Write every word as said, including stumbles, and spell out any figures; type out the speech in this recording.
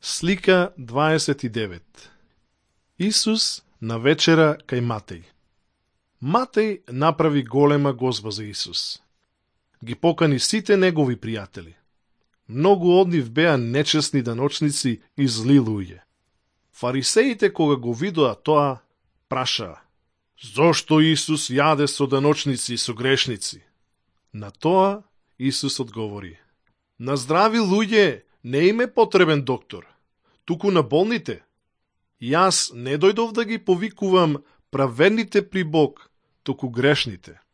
Слика дваесет и девет. Исус на вечера кај Матеј. Матеј направи голема гозба за Исус. Ги покани сите негови пријатели. Многу од нив беа нечесни даночници и зли луѓе. Фарисеите кога го видоа тоа, прашаа: зошто Исус јаде со даночници и со грешници? На тоа Исус одговори: на здрави луѓе не им е потребен доктор, туку на болните. Јас не дојдов да ги повикувам праведните при Бог, туку грешните.